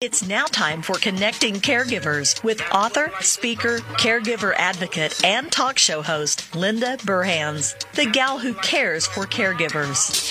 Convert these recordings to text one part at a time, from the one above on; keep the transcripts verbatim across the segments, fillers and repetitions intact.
It's now time for Connecting Caregivers with author, speaker, caregiver advocate, and talk show host Linda Burhans, the gal who cares for caregivers.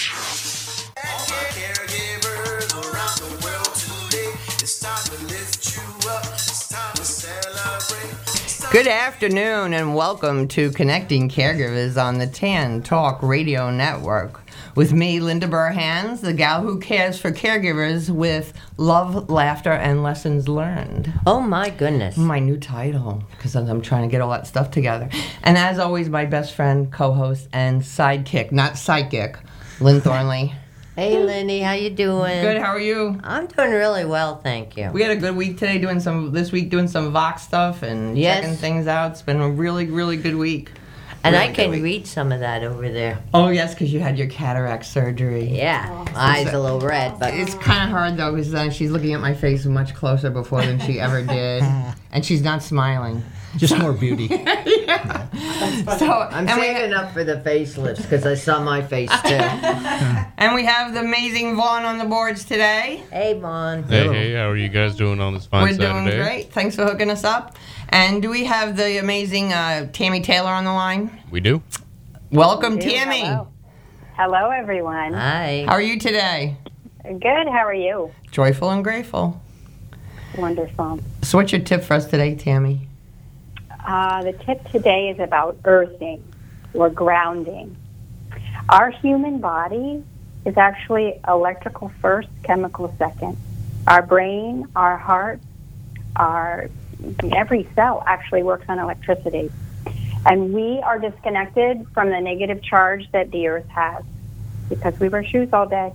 Good afternoon and welcome to Connecting Caregivers on the Tan Talk Radio Network. With me, Linda Burhans, the gal who cares for caregivers with love, laughter, and lessons learned. Oh my goodness. My new title, because I'm trying to get all that stuff together. And as always, my best friend, co-host, and sidekick, not psychic, Lynn Thornley. Hey, Lindy, how you doing? Good, how are you? I'm doing really well, thank you. We had a good week today doing some, this week doing some Vox stuff and yes. checking things out. It's been a really, really good week. And really I can read some of that over there. Oh, yes, because you had your cataract surgery. Yeah, oh. Eyes a little red, but... It's kind of hard, though, because then she's looking at my face much closer before than she ever did. And she's not smiling. Just more beauty. yeah. So I'm saving we, up for the facelifts because I saw my face too. And we have the amazing Vaughn on the boards today. Hey, Vaughn. Hey, hey, how are you guys doing on this fine We're Saturday? We're doing great. Thanks for hooking us up. And do we have the amazing uh, Tammy Taylor on the line? We do. Welcome, we do. Tammy. Hello. Hello, everyone. Hi. How are you today? Good. How are you? Joyful and grateful. Wonderful. So what's your tip for us today, Tammy? Uh, the tip today is about earthing or grounding. Our human body is actually electrical first, chemical second. Our brain, our heart, our every cell actually works on electricity. And we are disconnected from the negative charge that the earth has because we wear shoes all day.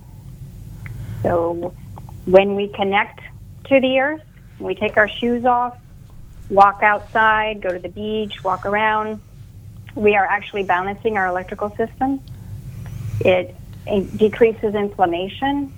So when we connect to the earth, we take our shoes off, walk outside, go to the beach, walk around, we are actually balancing our electrical system. It, it decreases inflammation,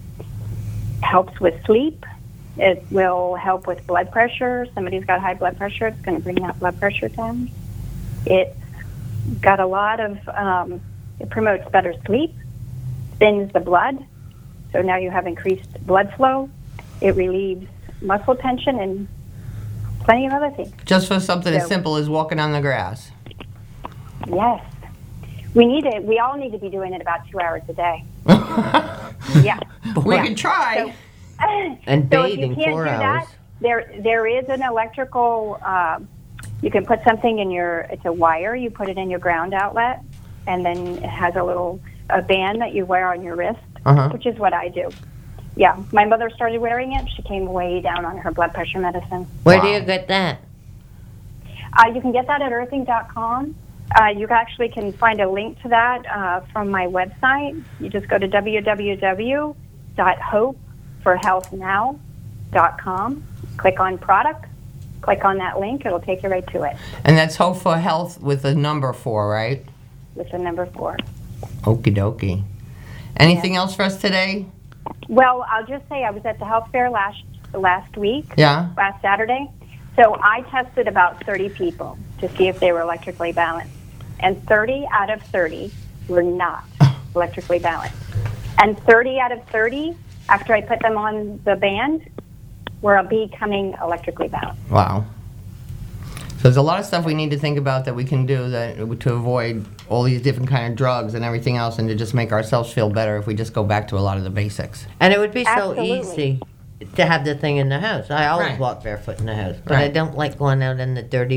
helps with sleep. It will help with blood pressure. Somebody's got high blood pressure, it's going to bring that blood pressure down. It's got a lot of, um, it promotes better sleep, thins the blood, so now you have increased blood flow. It relieves muscle tension and plenty of other things. Just for something so, as simple as walking on the grass. Yes. We need it. We all need to be doing it about two hours a day. yeah. We yeah. could try. So, and so bathing if you can't four do hours. That, there, there is an electrical, uh, you can put something in your, it's a wire, you put it in your ground outlet, and then it has a little a band that you wear on your wrist, uh-huh. which is what I do. Yeah, my mother started wearing it. She came way down on her blood pressure medicine. Where wow. do you get that? Uh, you can get that at earthing dot com. Uh, you actually can find a link to that uh, from my website. You just go to w w w dot hope for health now dot com. Click on products. Click on that link. It'll take you right to it. And that's Hope for Health with a number four, right? With the number four. Okie dokie. Anything yeah. else for us today? Well, I'll just say I was at the health fair last last week, yeah. last Saturday. So I tested about thirty people to see if they were electrically balanced. And thirty out of thirty were not electrically balanced. And thirty out of thirty, after I put them on the band, were becoming electrically balanced. Wow. So there's a lot of stuff we need to think about that we can do that to avoid all these different kind of drugs and everything else, and to just make ourselves feel better if we just go back to a lot of the basics. And it would be Absolutely. so easy to have the thing in the house. I always right. walk barefoot in the house, but right. I don't like going out in the dirty...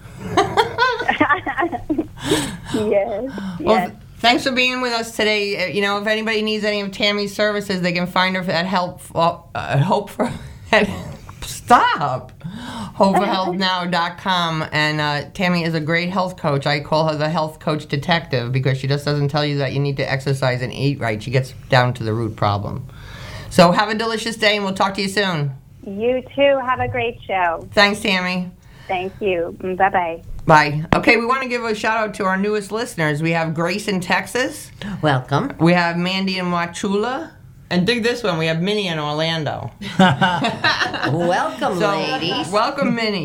yes, well, yes. Thanks for being with us today. You know, if anybody needs any of Tammy's services, they can find her at Help, uh, Hope for... Stop! hope for health now dot com. And uh, Tammy is a great health coach. I call her the health coach detective because she just doesn't tell you that you need to exercise and eat right. She gets down to the root problem. So have a delicious day, and we'll talk to you soon. You too. Have a great show. Thanks, Tammy. Thank you. Bye-bye. Bye. Okay, we want to give a shout-out to our newest listeners. We have Grace in Texas. Welcome. We have Mandy in Wauchula. And dig this one, we have Minnie in Orlando. Welcome, so, ladies. Welcome, Minnie.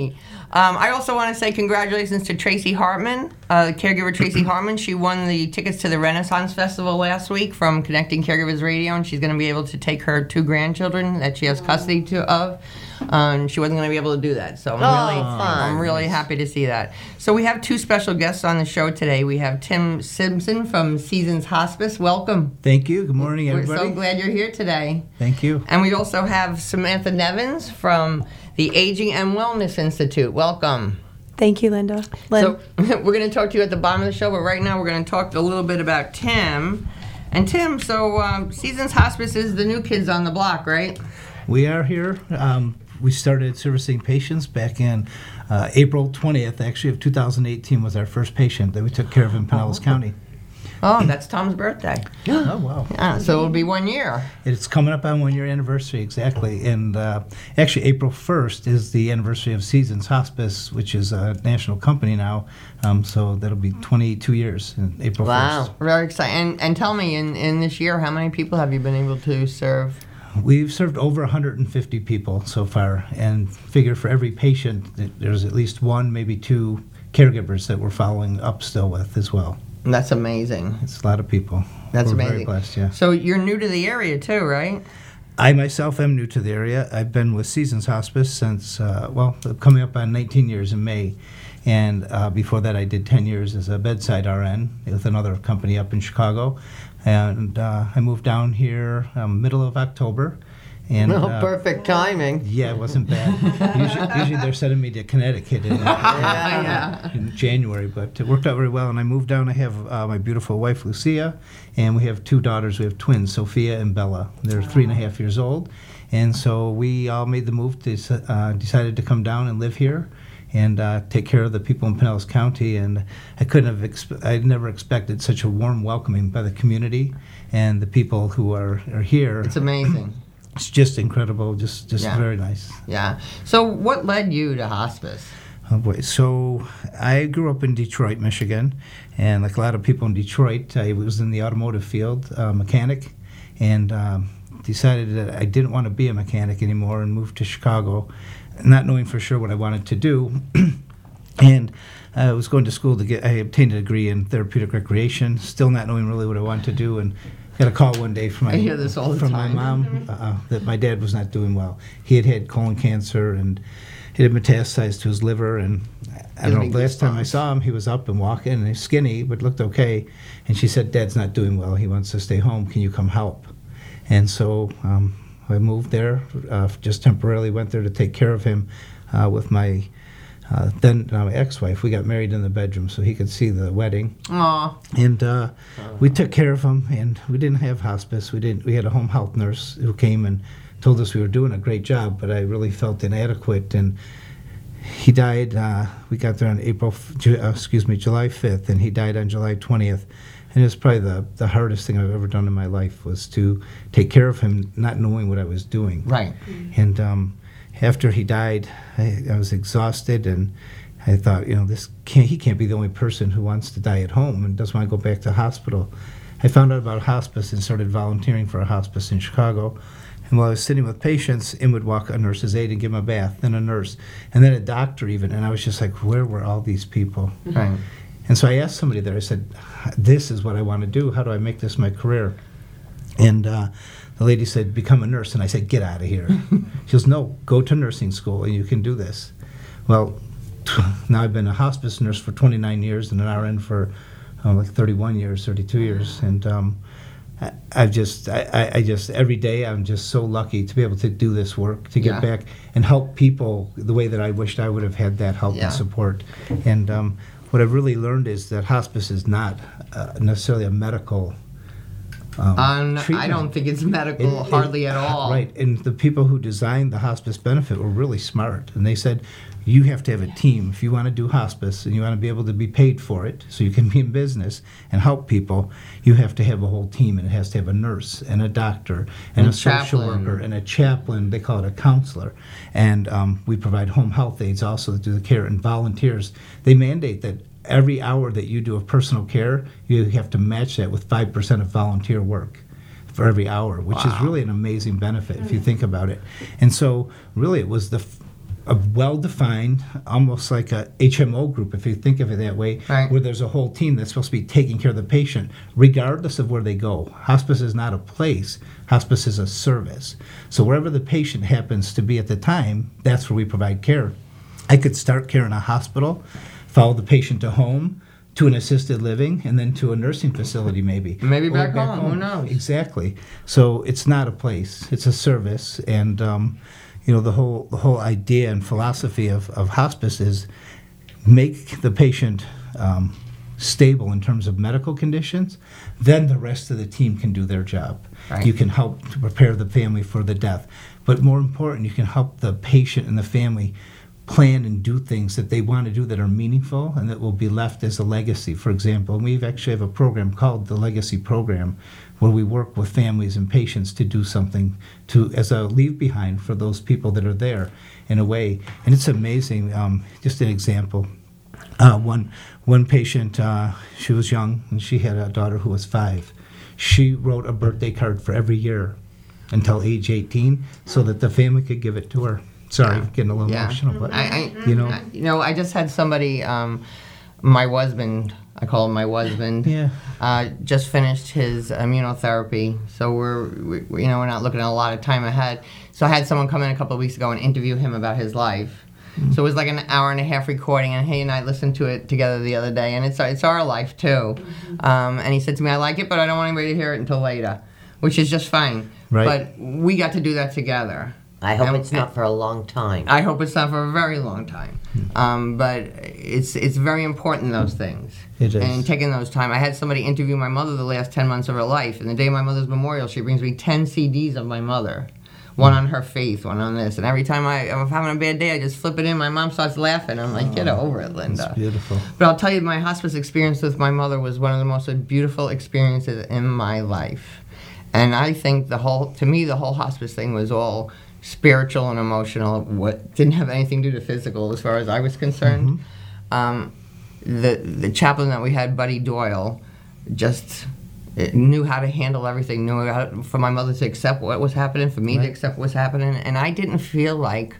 Um, I also want to say congratulations to Tracy Hartman, uh, caregiver Tracy Hartman. She won the tickets to the Renaissance Festival last week from Connecting Caregivers Radio, and she's going to be able to take her two grandchildren that she has custody to, of. Um, she wasn't going to be able to do that, so I'm Oh, really, fun. I'm really happy to see that. So we have two special guests on the show today. We have Tim Simpson from Seasons Hospice. Welcome. Thank you. Good morning, We're everybody. so glad you're here today. Thank you. And we also have Samantha Nevins from the Aging and Wellness Institute. Welcome. Thank you, Linda. Lynn. So we're going to talk to you at the bottom of the show, but right now we're going to talk a little bit about Tim. And Tim, so um, Seasons Hospice is the new kids on the block, right? We are here. Um, we started servicing patients back in uh, April twentieth, actually, of two thousand eighteen was our first patient that we took care of in Pinellas County. Oh, that's Tom's birthday. Oh, wow. Yeah, so it'll be one year. It's coming up on one year anniversary, exactly. And uh, actually, April first is the anniversary of Seasons Hospice, which is a national company now. Um, so that'll be twenty-two years in April Wow. first. Very exciting. And, and tell me, in, in this year, how many people have you been able to serve? We've served over one hundred fifty people so far, and figure for every patient, that there's at least one, maybe two caregivers that we're following up still with as well. That's amazing. It's a lot of people. That's we're amazing. Very blessed, yeah. So you're new to the area too, right? I myself am new to the area. I've been with Seasons Hospice since, uh, well, coming up on nineteen years in May. And uh, before that, I did ten years as a bedside R N with another company up in Chicago. And uh, I moved down here um, middle of October. And, Oh, uh, perfect timing. Yeah, it wasn't bad. usually, usually they're sending me to Connecticut in, Yeah. in January, but it worked out very well. And I moved down. I have uh, my beautiful wife, Lucia, and we have two daughters. We have twins, Sophia and Bella. They're three and a half years old. And so we all made the move, to, uh, decided to come down and live here and uh, take care of the people in Pinellas County. And I couldn't have, expe- I never expected such a warm welcoming by the community and the people who are, are here. It's amazing. It's just incredible, just just Yeah. very nice. Yeah. So what led you to hospice? Oh boy, so I grew up in Detroit, Michigan, and like a lot of people in Detroit, I was in the automotive field, uh, mechanic, and um, decided that I didn't want to be a mechanic anymore and moved to Chicago, not knowing for sure what I wanted to do. And I was going to school to get, I obtained a degree in therapeutic recreation, still not knowing really what I wanted to do, and got a call one day from my, I hear this all the from time. my mom uh, that my dad was not doing well. He had had colon cancer and it had metastasized to his liver. And I don't know, Giving last time I goosebumps. saw him, he was up and walking and he's skinny, but looked okay. And she said, Dad's not doing well. He wants to stay home. Can you come help? And so um, I moved there, uh, just temporarily went there to take care of him uh, with my uh, then now my ex-wife. We got married in the bedroom so he could see the wedding. Aw. And uh, we took care of him, and we didn't have hospice. We didn't. We had a home health nurse who came and told us we were doing a great job, but I really felt inadequate. And he died. Uh, we got there on April, f- Ju- uh, excuse me, July fifth, and he died on July twentieth. And it was probably the, the hardest thing I've ever done in my life was to take care of him, not knowing what I was doing. Right. And um, after he died, I, I was exhausted, and I thought, you know, this can't, he can't be the only person who wants to die at home and doesn't want to go back to hospital. I found out about hospice and started volunteering for a hospice in Chicago. And while I was sitting with patients, in would walk a nurse's aide and give them a bath, then a nurse, and then a doctor even. And I was just like, where were all these people? Right. And so I asked somebody there, I said, this is what I want to do. How do I make this my career? And uh, the lady said, become a nurse. And I said, get out of here. She goes, no, go to nursing school and you can do this. Well, now I've been a hospice nurse for twenty-nine years and an R N for uh, like thirty-one years, thirty-two years. And um, I, I've just, I, I- I just, every day I'm just so lucky to be able to do this work, to get Yeah. back and help people the way that I wished I would have had that help Yeah. and support. And um, what I've really learned is that hospice is not uh, necessarily a medical um, Um, I treatment. don't think it's medical It- it- hardly at all. Right, and the people who designed the hospice benefit were really smart, and they said, you have to have a team. If you want to do hospice and you want to be able to be paid for it so you can be in business and help people, you have to have a whole team, and it has to have a nurse and a doctor and, And a social chaplain. worker and a chaplain. They call it a counselor. And um, we provide home health aides also that do the care, and volunteers. They mandate that every hour that you do of personal care, you have to match that with five percent of volunteer work for every hour, which is Wow. really an amazing benefit if you think about it. And so really it was the f- a well-defined, almost like a H M O group, if you think of it that way, Right. where there's a whole team that's supposed to be taking care of the patient, regardless of where they go. Hospice is not a place. Hospice is a service. So wherever the patient happens to be at the time, that's where we provide care. I could start care in a hospital, follow the patient to home, to an assisted living, and then to a nursing facility maybe. Maybe Or back home, who knows? Exactly. So it's not a place, it's a service. And, um, you know, the whole the whole idea and philosophy of, of hospice is make the patient um, stable in terms of medical conditions, then the rest of the team can do their job. Right. You can help to prepare the family for the death. But more important, you can help the patient and the family plan and do things that they want to do that are meaningful and that will be left as a legacy. For example, we actually have a program called the Legacy Program where we work with families and patients to do something to as a leave behind for those people that are there in a way. And it's amazing. Um, just an example. Uh, one one patient, uh, she was young and she had a daughter who was five. She wrote a birthday card for every year until age eighteen so that the family could give it to her. Sorry, I'm getting a little Yeah. emotional, but I, I, you know, I, you know, I just had somebody, um, my husband, I call him my husband, yeah, uh, just finished his immunotherapy. So we're, we, we- you know, we're not looking at a lot of time ahead. So I had someone come in a couple of weeks ago and interview him about his life. So it was like an hour and a half recording, and he and I listened to it together the other day, and it's it's our life too. Um, and he said to me, "I like it, but I don't want anybody to hear it until later," which is just fine. Right. But we got to do that together. I hope And- it's not for a long time. I hope it's not for a very long time. Um, but it's it's very important, those things. It is. And taking those time. I had somebody interview my mother the last ten months of her life. And the day of my mother's memorial, she brings me ten C Ds of my mother. One on her faith, one on this. And every time I, if I'm having a bad day, I just flip it in. My mom starts laughing. I'm like, get over it, Linda. it's beautiful. But I'll tell you, my hospice experience with my mother was one of the most beautiful experiences in my life. And I think the whole, to me, the whole hospice thing was all spiritual and emotional. What didn't have anything to do with physical, as far as I was concerned. Um, the the chaplain that we had, Buddy Doyle, just uh, knew how to handle everything. Knew how to, for my mother to accept what was happening, for me Right. to accept what was happening, and I didn't feel like.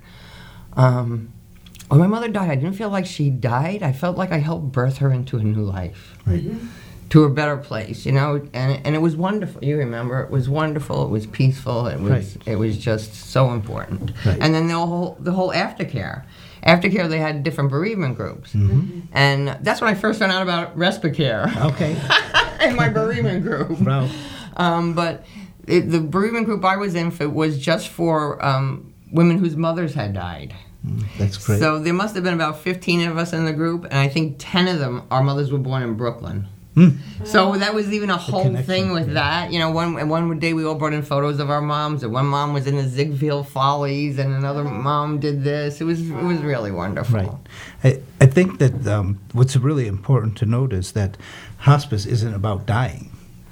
Um, when my mother died, I didn't feel like she died. I felt like I helped birth her into a new life, Right. to a better place, you know. And and it was wonderful. You remember, it was wonderful. It was peaceful. It was Right. it was just so important. Right. And then the whole the whole aftercare. Aftercare, they had different bereavement groups, and that's when I first found out about Respicare Okay. in my bereavement group. Wow. Um, but it, the bereavement group I was in for, was just for um, women whose mothers had died. That's great. So there must have been about fifteen of us in the group, and I think ten of them, our mothers were born in Brooklyn. Hmm. So that was even a whole connection, thing with yeah. that. You know, one and one day we all brought in photos of our moms, and one mom was in the Ziegfeld Follies, and another mom did this. It was it was really wonderful. Right. I, I think that um, what's really important to note is that hospice isn't about dying.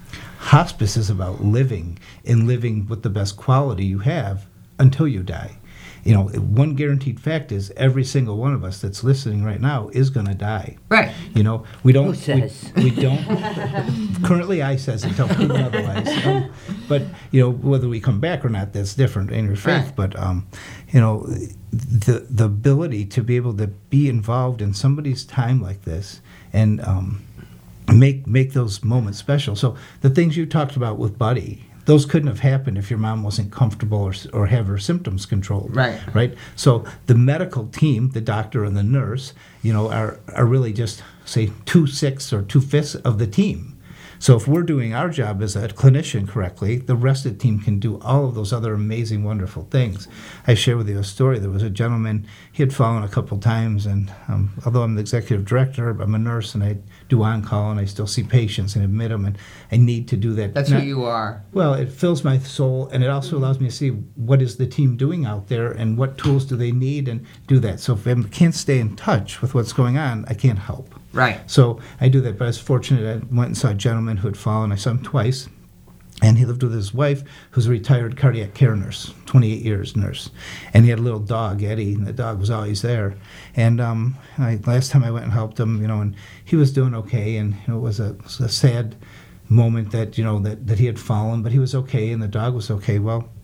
Hospice is about living and living with the best quality you have until you die. You know, one guaranteed fact is every single one of us that's listening right now is going to die. Right. You know, we don't. Who says? We, we don't. Currently, I says until proven otherwise. Um, but you know, whether we come back or not, that's different in your faith. Right. But um, you know, the the ability to be able to be involved in somebody's time like this and um, make make those moments special. So the things you talked about with Buddy, those couldn't have happened if your mom wasn't comfortable or, or have her symptoms controlled. Right. Right. So the medical team, the doctor and the nurse, you know, are are really just say two sixths or two fifths of the team. So if we're doing our job as a clinician correctly, the rest of the team can do all of those other amazing, wonderful things. I share with you a story. There was a gentleman, he had fallen a couple times, and um, although I'm the executive director, I'm a nurse, and I do on-call, and I still see patients and admit them, and I need to do that. That's Not- who you are. Well, it fills my soul, and it also allows me to see what is the team doing out there and what tools do they need and do that. So if I can't stay in touch with what's going on, I can't help. Right. So I do that, but I was fortunate. I went and saw a gentleman who had fallen. I saw him twice, and he lived with his wife, who's a retired cardiac care nurse, twenty-eight years nurse. And he had a little dog, Eddie, and the dog was always there. And um, I, last time I went and helped him, you know, and he was doing okay, and you know, it was a, it was a sad moment that, you know, that, that he had fallen, but he was okay, and the dog was okay. Well,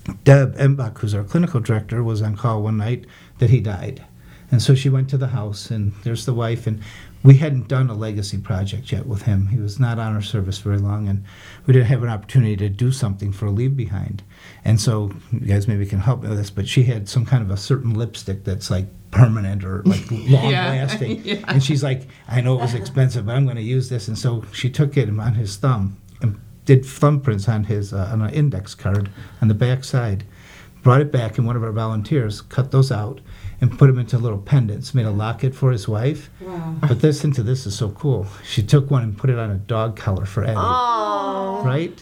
Deb Embach, who's our clinical director, was on call one night that he died. And so she went to the house, and there's the wife, and we hadn't done a legacy project yet with him. He was not on our service very long, and we didn't have an opportunity to do something for a leave behind. And so you guys maybe can help me with this, but she had some kind of a certain lipstick that's like permanent or like long Yeah, lasting. yeah. And she's like, I know it was expensive, but I'm going to use this. And so she took it on his thumb and did thumbprints on his uh, on an index card on the back side, brought it back, and one of our volunteers cut those out and put them into little pendants, made a locket for his wife. Wow. But listen to this, is so cool. She took one and put it on a dog collar for Eddie. Oh. Right?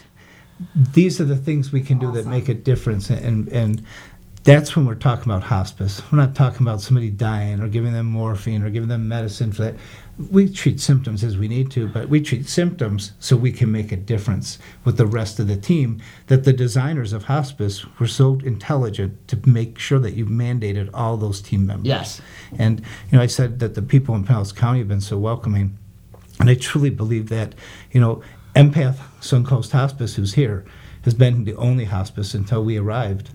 These are the things we can do that make a difference, and and that's when we're talking about hospice. We're not talking about somebody dying or giving them morphine or giving them medicine for that. We treat symptoms as we need to, but we treat symptoms so we can make a difference with the rest of the team. That the designers of hospice were so intelligent to make sure that you mandated all those team members. Yes. And you know, I said that the people in Pinellas County have been so welcoming, and I truly believe that, you know, Empath Suncoast Hospice, who's here, has been the only hospice until we arrived.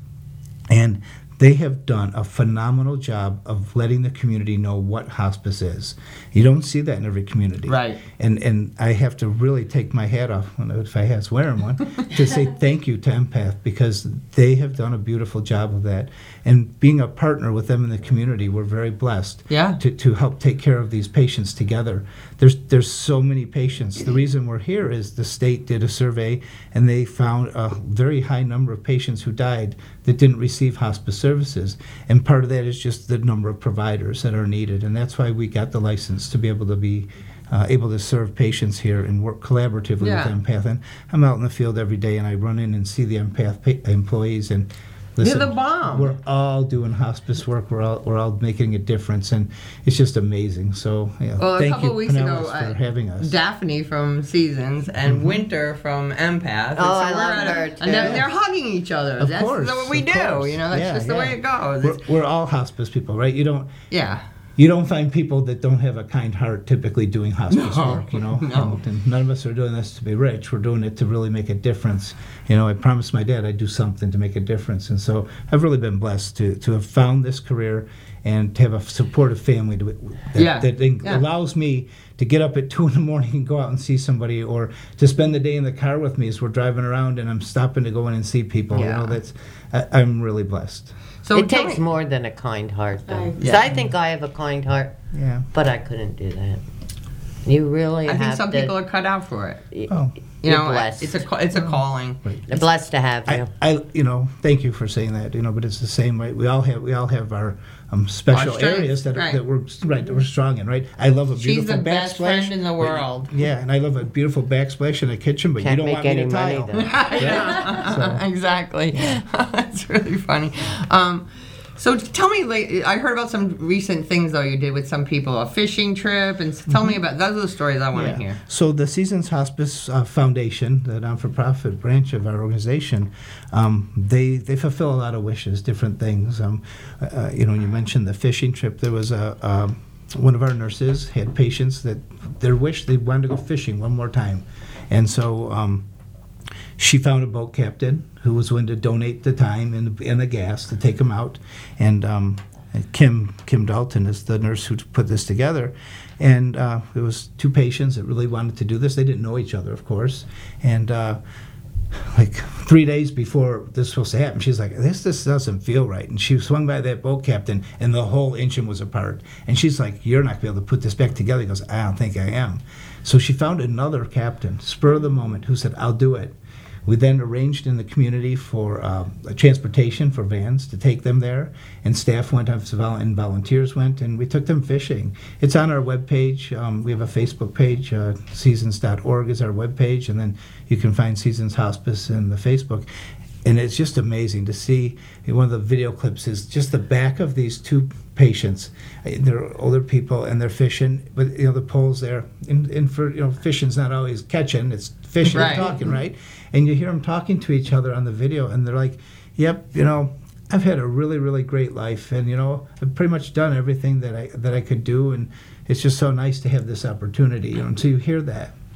And they have done a phenomenal job of letting the community know what hospice is. You don't see that in every community. Right. And and I have to really take my hat off, if I was wearing one, to say thank you to Empath, because they have done a beautiful job of that. And being a partner with them in the community, we're very blessed Yeah. to, to help take care of these patients together. There's there's so many patients. The reason we're here is the state did a survey, and they found a very high number of patients who died that didn't receive hospice services. And part of that is just the number of providers that are needed. And that's why we got the license to be able to be uh, able to serve patients here and work collaboratively Yeah. with Empath. And I'm out in the field every day, and I run in and see the Empath pa- employees, and listen, They're the bomb. we're all doing hospice work. We're all we're all making a difference, and it's just amazing. So, yeah, Well, a thank couple you, weeks Pinellas, ago, for uh, having us. Daphne from Seasons and Mm-hmm. Winter from Empath. Oh, I we're love at a- her, And too. they're, they're hugging each other. Of that's course, the- what we of do. course. You know, that's Yeah, just the yeah. way it goes. We're, It's- we're all hospice people, right? You don't yeah. you don't find people that don't have a kind heart typically doing hospice No, work, you know. no. And, and none of us are doing this to be rich. We're doing it to really make a difference. You know, I promised my dad I'd do something to make a difference, and so I've really been blessed to to have found this career and to have a supportive family to, that, Yeah, that yeah. allows me to get up at two in the morning and go out and see somebody, or to spend the day in the car with me as we're driving around and I'm stopping to go in and see people. You Yeah. know, that's I, I'm really blessed. So It tell takes me- more than a kind heart, though. I- 'Cause yeah. I think I have a kind heart, Yeah. but I couldn't do that. You really I have think some to. people are cut out for it. Oh. You You're know, blessed. it's a ca- it's a calling. You're blessed to have you. I, I, you know, thank you for saying that. You know, but it's the same way. We all have, we all have our um, special Our strengths, areas that, are, right. that we're right that we're strong in. Right. I love a She's beautiful the best backsplash. friend in the world. Yeah, and I love a beautiful backsplash in the kitchen, but Can't you don't make want me any to money, tile. though. Yeah, exactly. That's really funny. Um, so tell me, like, I heard about some recent things though you did with some people, a fishing trip, and s- tell me about those are the stories I want to Mm-hmm. Yeah. hear. So the Seasons Hospice uh, Foundation, the non-for-profit branch of our organization, um, they they fulfill a lot of wishes, different things. Um, uh, you know, you mentioned the fishing trip. There was a um, one of our nurses had patients that their wish they wanted to go fishing one more time, and so. Um, She found a boat captain who was willing to donate the time and the, and the gas to take them out, and um, Kim Kim Dalton is the nurse who put this together, and uh, it was two patients that really wanted to do this. They didn't know each other, of course, and uh, like three days before this was supposed to happen, she's like, "This this doesn't feel right," and she swung by that boat captain, and the whole engine was apart, and she's like, "You're not gonna be able to put this back together." He goes, "I don't think I am." So she found another captain, spur of the moment, who said, "I'll do it." We then arranged in the community for uh, a transportation for vans to take them there, and staff went, and volunteers went, and we took them fishing. It's on our webpage. Um, we have a Facebook page. Uh, seasons dot org is our webpage, and then you can find Seasons Hospice in the Facebook. And it's just amazing to see. One of the video clips is just the back of these two patients. They're older people and they're fishing, but you know the pole's there. And, and for you know, fishing's not always catching; it's fishing Right. and talking, right? And you hear them talking to each other on the video, and they're like, "Yep, you know, I've had a really, really great life, and you know, I've pretty much done everything that I that I could do, and it's just so nice to have this opportunity." You know, and so you hear that.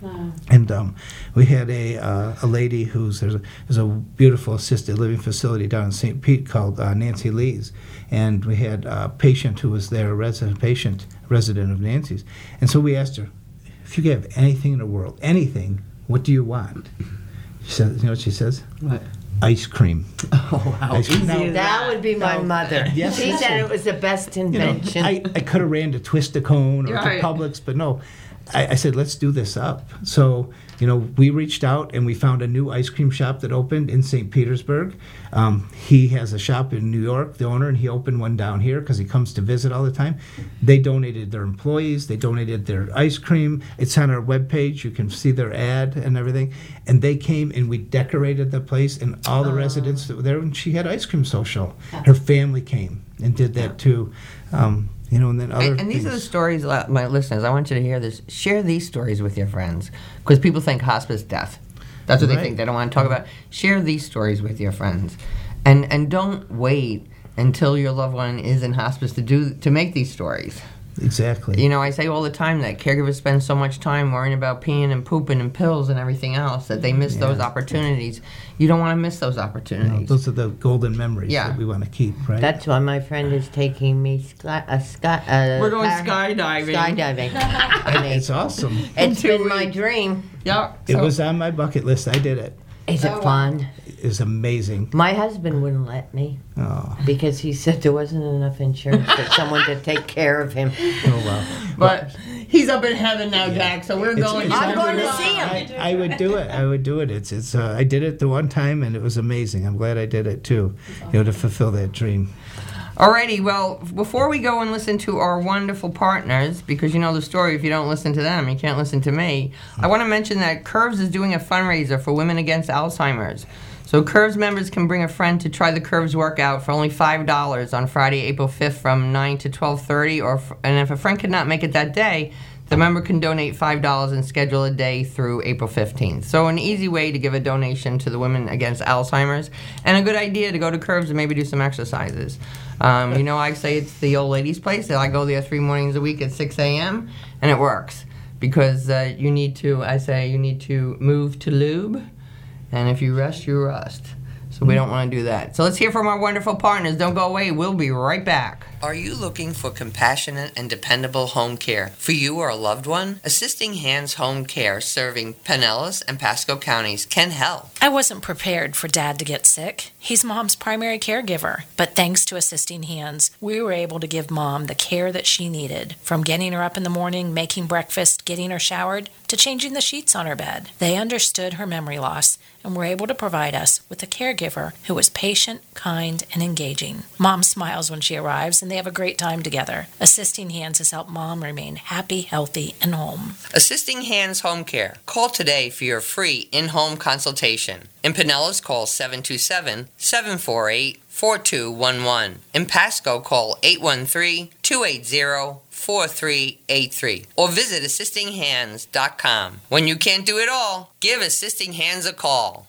And um, we had a uh, a lady who's there's a, there's a beautiful assisted living facility down in Saint Pete called uh, Nancy Lee's, and we had a patient who was there, a resident patient, resident of Nancy's, and so we asked her, if you could have anything in the world, anything, what do you want? She says, you know what she says? What? Ice cream. Oh, wow. Ice cream. Now, Now, that would be my mother. Yes, She listen. said it was the best you know, invention. I, I could have ran to Twist-A-Cone or Right. to Publix, but no. I, I said, let's do this up. So, you know, we reached out and we found a new ice cream shop that opened in Saint Petersburg. Um, he has a shop in New York, the owner, and he opened one down here because he comes to visit all the time. They donated their employees. They donated their ice cream. It's on our webpage. You can see their ad and everything. And they came and we decorated the place, and all the residents that were there, and she had ice cream social. Her family came and did that too. Um, You know, and then other And, and these are the things. stories, uh, my listeners, I want you to hear this. Share these stories with your friends. Because people think hospice death. That's what Right. they think. They don't want to talk about. Share these stories with your friends. And and don't wait until your loved one is in hospice to do to make these stories. Exactly. You know, I say all the time that caregivers spend so much time worrying about peeing and pooping and pills and everything else that they miss those opportunities. You don't want to miss those You know, opportunities. those are the golden memories Yeah. that we want to keep, right? That's why my friend is taking me sky, a sky, uh, We're going par- skydiving. Skydiving. And It's awesome. it's two been my weeks. dream. Yeah. It so- was on my bucket list. I did it. Is it fun? It's amazing. My husband wouldn't let me Oh, because he said there wasn't enough insurance for someone to take care of him. oh wow. But he's up in heaven now, Jack. So we're It's- going. it's I'm on going the to list. see him. I, I would do it. I would do it. It's it's. Uh, I did it the one time, and it was amazing. I'm glad I did it too. You know, to fulfill that dream. Alrighty, well, before we go and listen to our wonderful partners, because you know the story, if you don't listen to them, you can't listen to me, I want to mention that Curves is doing a fundraiser for Women Against Alzheimer's. So Curves members can bring a friend to try the Curves workout for only five dollars on Friday, April fifth from nine to twelve thirty, or f- and if a friend could not make it that day, the member can donate five dollars and schedule a day through April fifteenth. So an easy way to give a donation to the Women Against Alzheimer's, and a good idea to go to Curves and maybe do some exercises. Um, you know, I say it's the old ladies' place. I go there three mornings a week at six a.m., and it works. Because uh, you need to, I say, you need to move to lube, and if you rest, you rust. So we don't want to do that. So let's hear from our wonderful partners. Don't go away. We'll be right back. Are you looking for compassionate and dependable home care for you or a loved one? Assisting Hands Home Care, serving Pinellas and Pasco counties, can help. I wasn't prepared for Dad to get sick. He's Mom's primary caregiver. But thanks to Assisting Hands, we were able to give Mom the care that she needed, from getting her up in the morning, making breakfast, getting her showered, to changing the sheets on her bed. They understood her memory loss and were able to provide us with a caregiver who was patient, kind, and engaging. Mom smiles when she arrives, and they have a great time together. Assisting Hands has helped Mom remain happy, healthy, and home. Assisting Hands Home Care. Call today for your free in-home consultation. In Pinellas, call seven two seven, seven four eight, four two one one. In Pasco, call eight one three, two eight zero, four three eight three. Or visit assisting hands dot com. When you can't do it all, give Assisting Hands a call.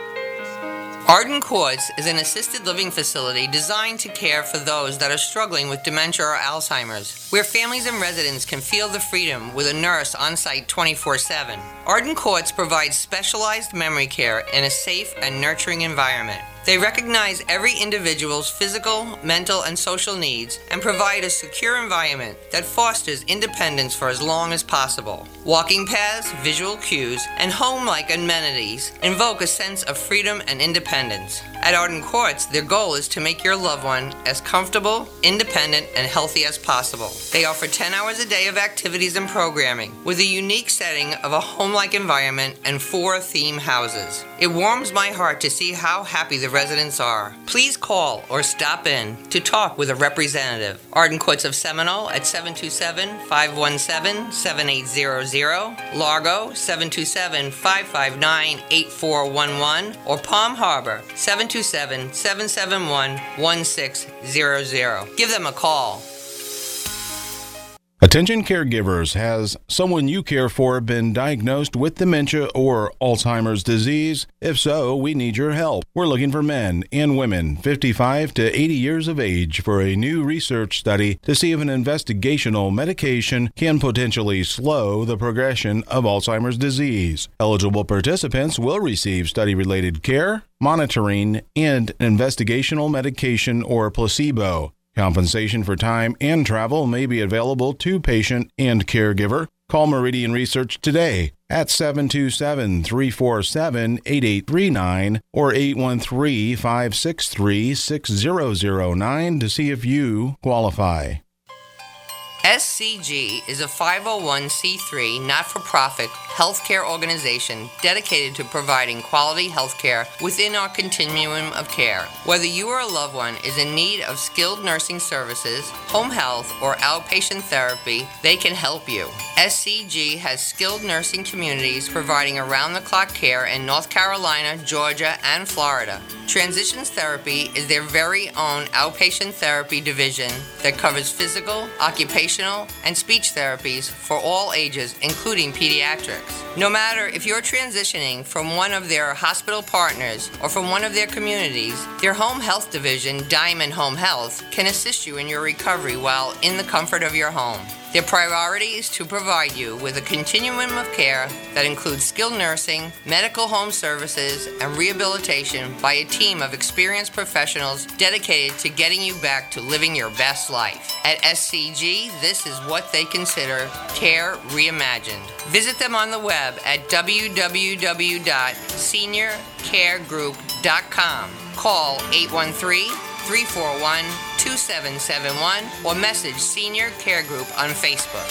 Arden Courts is an assisted living facility designed to care for those that are struggling with dementia or Alzheimer's, where families and residents can feel the freedom with a nurse on site twenty-four seven. Arden Courts provides specialized memory care in a safe and nurturing environment. They recognize every individual's physical, mental, and social needs and provide a secure environment that fosters independence for as long as possible. Walking paths, visual cues, and home-like amenities invoke a sense of freedom and independence. At Arden Courts, their goal is to make your loved one as comfortable, independent, and healthy as possible. They offer ten hours a day of activities and programming, with a unique setting of a home-like environment and four theme houses. It warms my heart to see how happy the residents are. Please call or stop in to talk with a representative. Arden Courts of Seminole at seven two seven, five one seven, seven eight zero zero, Largo seven two seven, five five nine, eight four one one, or Palm Harbor seven two seven, seven seven one, one six zero zero. Give them a call. Attention caregivers, has someone you care for been diagnosed with dementia or Alzheimer's disease? If so, we need your help. We're looking for men and women fifty-five to eighty years of age for a new research study to see if an investigational medication can potentially slow the progression of Alzheimer's disease. Eligible participants will receive study-related care, monitoring, and investigational medication or placebo. Compensation for time and travel may be available to patient and caregiver. Call Meridian Research today at seven two seven, three four seven, eight eight three nine or eight one three, five six three, six zero zero nine to see if you qualify. S C G is a five oh one c three not-for-profit healthcare organization dedicated to providing quality healthcare within our continuum of care. Whether you or a loved one is in need of skilled nursing services, home health, or outpatient therapy, they can help you. S C G has skilled nursing communities providing around-the-clock care in North Carolina, Georgia, and Florida. Transitions Therapy is their very own outpatient therapy division that covers physical, occupational, and speech therapies for all ages, including pediatrics. No matter if you're transitioning from one of their hospital partners or from one of their communities, their home health division, Diamond Home Health, can assist you in your recovery while in the comfort of your home. Their priority is to provide you with a continuum of care that includes skilled nursing, medical home services, and rehabilitation by a team of experienced professionals dedicated to getting you back to living your best life. At S C G, this is what they consider care reimagined. Visit them on the web at w w w dot senior care group dot com. Call eight one three, three four one, two seven seven one or message Senior Care Group on Facebook.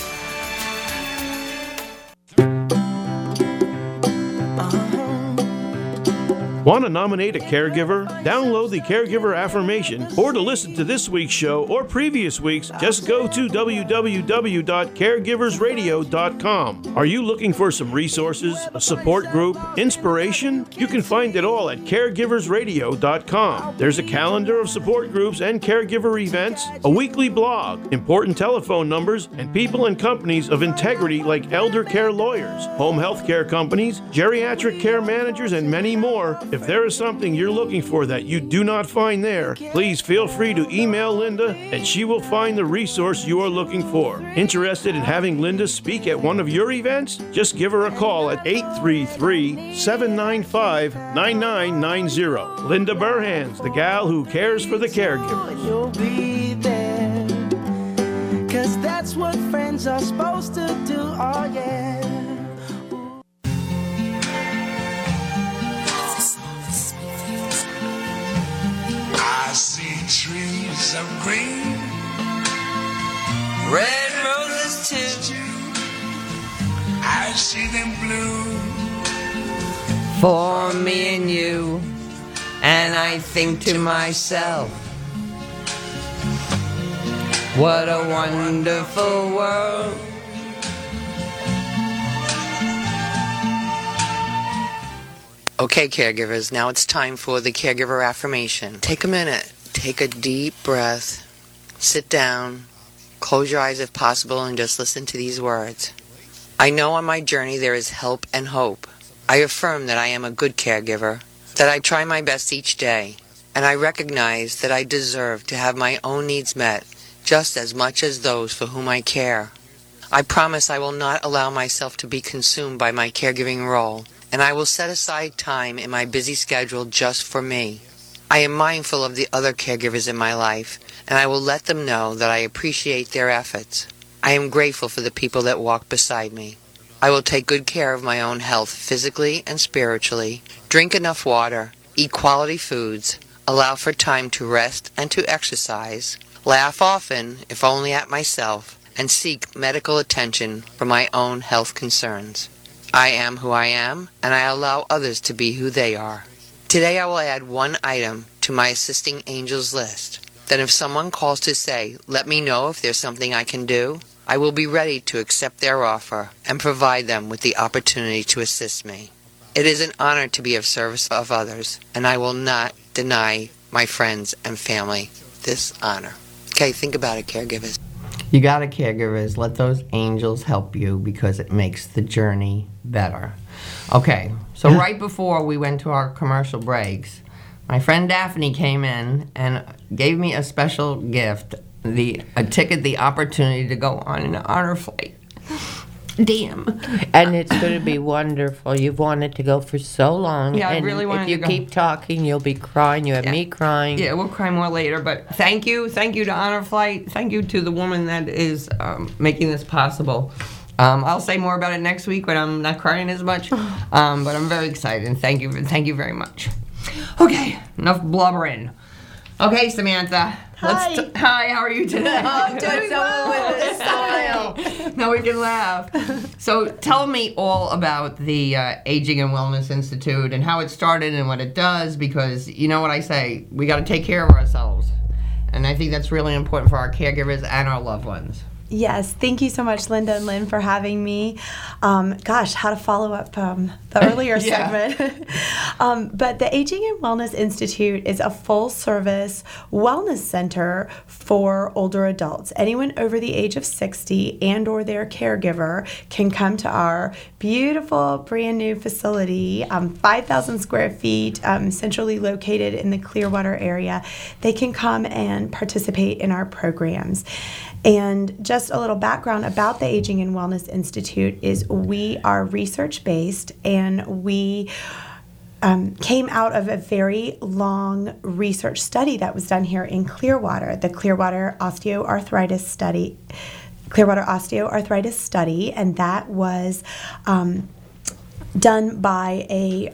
Want to nominate a caregiver? Download the Caregiver Affirmation, or to listen to this week's show or previous weeks, just go to w w w dot caregivers radio dot com. Are you looking for some resources, a support group, inspiration? You can find it all at caregivers radio dot com. There's a calendar of support groups and caregiver events, a weekly blog, important telephone numbers, and people and companies of integrity like elder care lawyers, home health care companies, geriatric care managers, and many more. If there is something you're looking for that you do not find there, please feel free to email Linda and she will find the resource you are looking for. Interested in having Linda speak at one of your events? Just give her a call at eight three three, seven nine five, nine nine nine zero. Linda Burhans, the gal who cares for the caregivers. You'll be there, 'cause that's what friends are supposed to do, oh yeah. I see trees of green, Red roses too. I see them blue For me and you. And I think to myself, what a wonderful world. Okay, caregivers, now it's time for the caregiver affirmation. Take a minute, take a deep breath, sit down, close your eyes if possible, and just listen to these words. I know on my journey there is help and hope. I affirm that I am a good caregiver, that I try my best each day, and I recognize that I deserve to have my own needs met just as much as those for whom I care. I promise I will not allow myself to be consumed by my caregiving role, and I will set aside time in my busy schedule just for me. I am mindful of the other caregivers in my life, and I will let them know that I appreciate their efforts. I am grateful for the people that walk beside me. I will take good care of my own health physically and spiritually, drink enough water, eat quality foods, allow for time to rest and to exercise, laugh often, if only at myself, and seek medical attention for my own health concerns. I am who I am, and I allow others to be who they are. Today I will add one item to my assisting angels list. Then if someone calls to say, let me know if there's something I can do, I will be ready to accept their offer and provide them with the opportunity to assist me. It is an honor to be of service of others, and I will not deny my friends and family this honor. Okay, think about it, caregivers. You got it, caregivers. Let those angels help you because it makes the journey better. Okay, so right before we went to our commercial breaks, my friend Daphne came in and gave me a special gift, the a ticket, the opportunity to go on an honor flight. Damn. And it's going to be wonderful. You've wanted to go for so long. Yeah, I and really wanted if you to go. keep talking, you'll be crying. You have Yeah. me crying. Yeah, we'll cry more later, but thank you. Thank you to Honor Flight. Thank you to the woman that is um, making this possible. Um, I'll say more about it next week when I'm not crying as much, um, but I'm very excited, and thank you, thank you very much. Okay, enough blubbering. Okay, Samantha. Hi. Let's t- hi, how are you today? Oh, I'm doing well with this style. Now we can laugh. So tell me all about the uh, Aging and Wellness Institute and how it started and what it does, because you know what I say, we got to take care of ourselves. And I think that's really important for our caregivers and our loved ones. Yes, thank you so much, Linda and Lynn, for having me. Um, gosh, how to follow up um, the earlier Yeah. segment. um, but the Aging and Wellness Institute is a full-service wellness center for older adults. Anyone over the age of sixty and or their caregiver can come to our beautiful brand new facility, um, five thousand square feet, um, centrally located in the Clearwater area. They can come and participate in our programs. And just a little background about the Aging and Wellness Institute is we are research-based, and we um, came out of a very long research study that was done here in Clearwater, the Clearwater Osteoarthritis Study, Clearwater Osteoarthritis Study, and that was um, done by a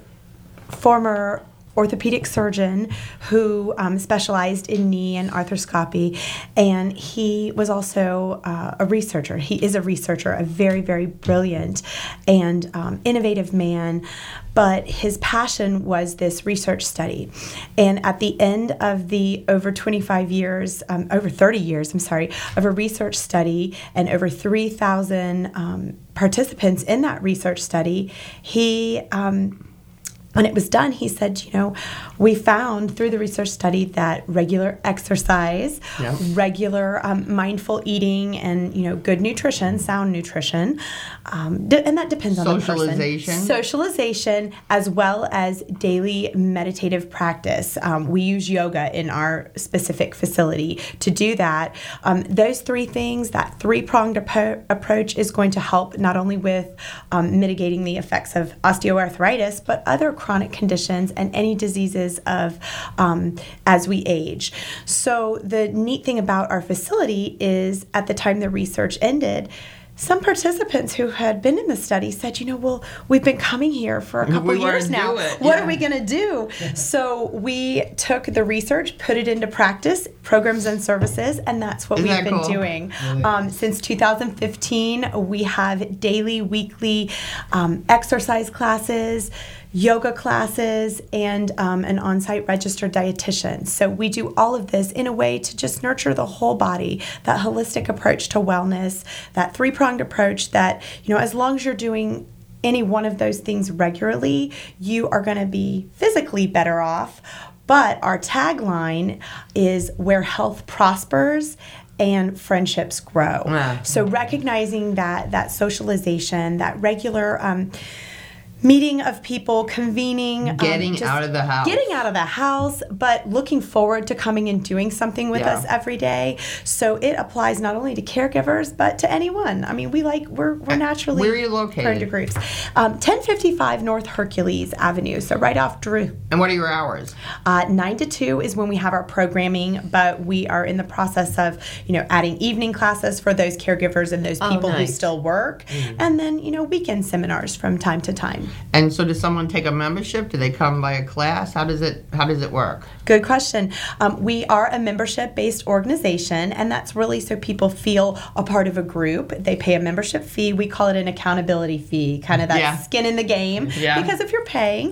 former orthopedic surgeon who um, specialized in knee and arthroscopy, and he was also uh, a researcher. He is a researcher, a very, very brilliant and um, innovative man, but his passion was this research study. And at the end of the over twenty-five years, um, over thirty years, I'm sorry, of a research study and over three thousand um, participants in that research study, he um, when it was done, he said, you know, we found through the research study that regular exercise, Yeah. regular um, mindful eating, and, you know, good nutrition, sound nutrition, um, d- and that depends on the person. Socialization. Socialization, as well as daily meditative practice. Um, we use yoga in our specific facility to do that. Um, those three things, that three-pronged apo- approach is going to help not only with um, mitigating the effects of osteoarthritis, but other chronic conditions and any diseases of um, as we age. So the neat thing about our facility is at the time the research ended, some participants who had been in the study said, you know, well, we've been coming here for a couple We wanna years now. do it, What yeah. are we going to do? So we took the research, put it into practice, programs and services, and that's what Isn't we've that been cool? doing. Um, since two thousand fifteen, we have daily, weekly um, exercise classes, yoga classes, and um, an on-site registered dietitian. So we do all of this in a way to just nurture the whole body, that holistic approach to wellness, that three-pronged approach that, you know, as long as you're doing any one of those things regularly, you are going to be physically better off. But our tagline is where health prospers and friendships grow. Ah. So recognizing that that socialization, that regular um, meeting of people, convening, um, Getting just out of the house. getting out of the house, but looking forward to coming and doing something with Yeah. us every day. So it applies not only to caregivers but to anyone. I mean, we like we're we're naturally Where are you located? prone to groups. Um, ten fifty-five North Hercules Avenue, so right off Drew. And what are your hours? Uh, nine to two is when we have our programming, but we are in the process of, you know, adding evening classes for those caregivers and those Oh, people who nice. still work, and then, you know, weekend seminars from time to time. And so does someone take a membership? Do they come by a class? How does it how does it work? Good question. Um, we are a membership-based organization, and that's really so people feel a part of a group. They pay a membership fee. We call it an accountability fee, kind of that Yeah. skin in the game. Yeah. Because if you're paying,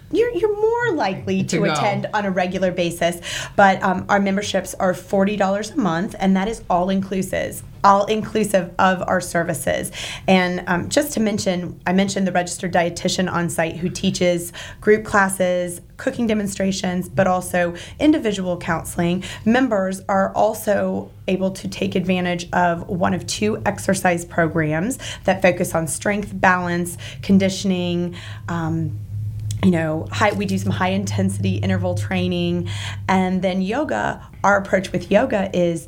you're, you're more likely to, To go. attend on a regular basis. But um, our memberships are forty dollars a month, and that is all inclusive, all inclusive of our services. And um, just to mention, I mentioned the registered dietitian on site who teaches group classes, cooking demonstrations, but also individual counseling. Members are also able to take advantage of one of two exercise programs that focus on strength, balance, conditioning, um, you know, high, we do some high intensity interval training, and then yoga. Our approach with yoga is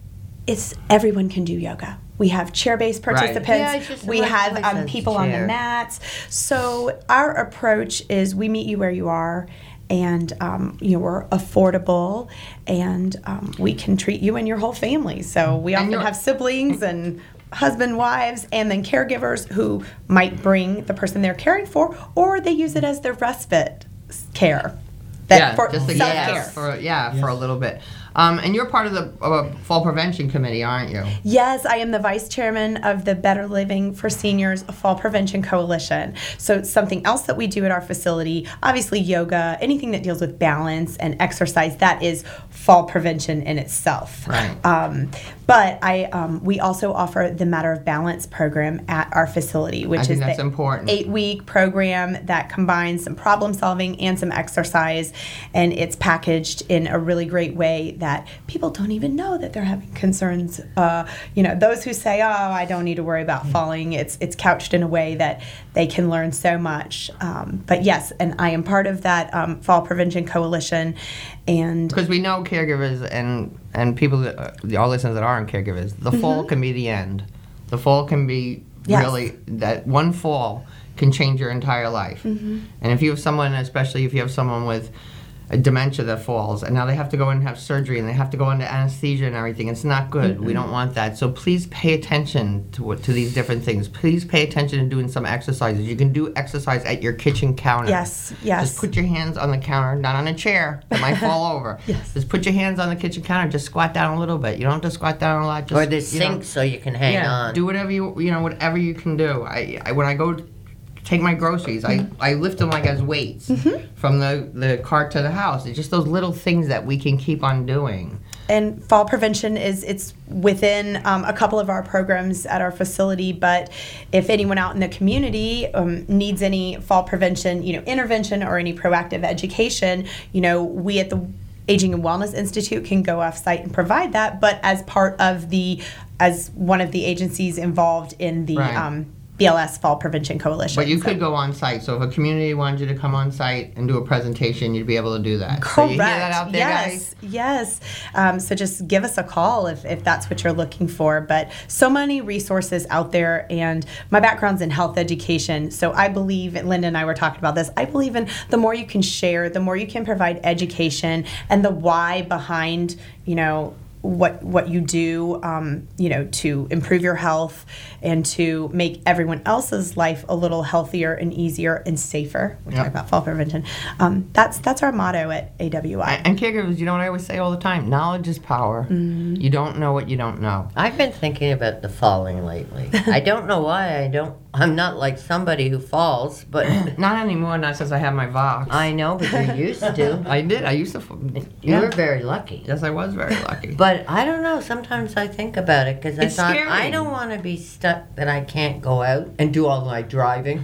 it's everyone can do yoga. We have chair-based participants. Yeah, it's just we a have um, license people on the chair. mats. So our approach is we meet you where you are, and um, you know, we're affordable, and um, we can treat you and your whole family. So we often have siblings and husband, wives, and then caregivers who might bring the person they're caring for, or they use it as their respite care. That yeah, for just to self-care. yeah, for yeah, for a little bit. Um, and you're part of the uh, Fall Prevention Committee, aren't you? Yes, I am the vice chairman of the Better Living for Seniors Fall Prevention Coalition. So it's something else that we do at our facility. Obviously, yoga, anything that deals with balance and exercise, that is fall prevention in itself. Right. Um, but I, um, we also offer the Matter of Balance program at our facility, which I think is that's the important. eight-week program that combines some problem solving and some exercise, and it's packaged in a really great way that people don't even know that they're having concerns. Uh, you know, those who say, "Oh, I don't need to worry about falling," it's it's couched in a way that they can learn so much. Um, but yes, and I am part of that um, Fall Prevention Coalition, and Because we know caregivers and and people that uh, our listeners that aren't caregivers, the fall Mhm. can be the end. The fall can be Yes. really that one fall can change your entire life. Mhm. And if you have someone, especially if you have someone with a dementia that falls, and now they have to go in and have surgery, and they have to go into anesthesia and everything. It's not good. We Mm-mm. don't want that. So please pay attention to what, to these different things. Please pay attention to doing some exercises. You can do exercise at your kitchen counter. Yes, yes. Just put your hands on the counter, not on a chair. It might fall over. Yes. Just put your hands on the kitchen counter. Just squat down a little bit. You don't have to squat down a lot. Just, Or the you know, sink so you can hang yeah, on. do whatever you you know whatever you can do. I, I when I go take my groceries, I, I lift them like as weights from the, the cart to the house. It's just those little things that we can keep on doing. And fall prevention is it's within um, a couple of our programs at our facility. But if anyone out in the community um, needs any fall prevention, you know, intervention or any proactive education, you know, we at the Aging and Wellness Institute can go off site and provide that. But as part of the, as one of the agencies involved in the Right. um, B L S Fall Prevention Coalition. But you So- could go on site. So if a community wanted you to come on site and do a presentation, you'd be able to do that. So you hear that out there, yes, guys? yes. Um, so just give us a call if, if that's what you're looking for. But so many resources out there, and my background's in health education. So I believe, and Linda and I were talking about this, I believe in the more you can share, the more you can provide education and the why behind, you know, what what you do, um, you know, to improve your health and to make everyone else's life a little healthier and easier and safer. We're Yep. talking about fall prevention. Um, that's that's our motto at A W I. And caregivers, you know what I always say all the time? Knowledge is power. Mm-hmm. You don't know what you don't know. I've been thinking about the falling lately. I don't know why. I don't. I'm not like somebody who falls, but Not anymore, not since I have my Vox. I know. But you used to. I did. I used to. f- You yeah. were very lucky. Yes, I was very lucky. But I don't know. Sometimes I think about it because I It's thought scary. I don't want to be stuck that I can't go out and do all my driving.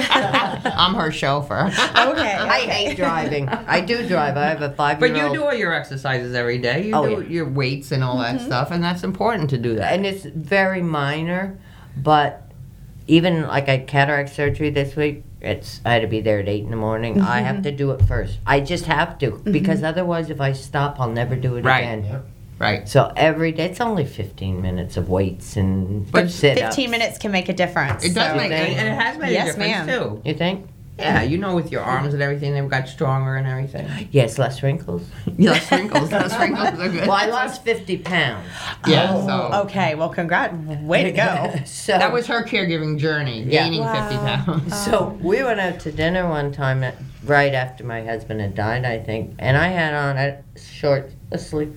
I'm her chauffeur. Okay. I hate driving. I do drive. I have a But five-year-old. you do all your exercises every day. You Oh, do yeah. your weights and all that stuff, and that's important to do that. And it's very minor, but even like I had cataract surgery this week. It's I had to be there at eight in the morning. I have to do it first. I just have to because otherwise, if I stop, I'll never do it Right. again. Right. So every day, it's only fifteen minutes of weights and But sit fifteen minutes can make a difference. It does so- make, and and it has made Yes, a difference ma'am. too. You think? Yeah, you know, with your arms and everything, they've got stronger and everything. Yes, less wrinkles. Less wrinkles. Less wrinkles are good. Well, I lost fifty pounds. Yeah. Oh, So okay. Well, congrats. Way to go. So that was her caregiving journey, Yeah. gaining fifty Wow. pounds. So we went out to dinner one time at, right after my husband had died, I think, and I had on a short asleep.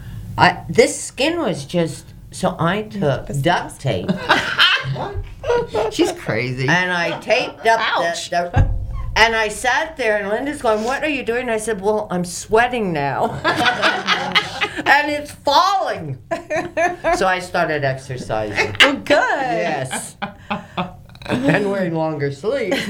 I this skin was just so I took duct tape She's crazy. and I taped up Ouch. the, the And I sat there, and Linda's going, "What are you doing?" And I said, "Well, I'm sweating now." And it's falling. So I started exercising. Well, good. Yes. And wearing longer sleeves.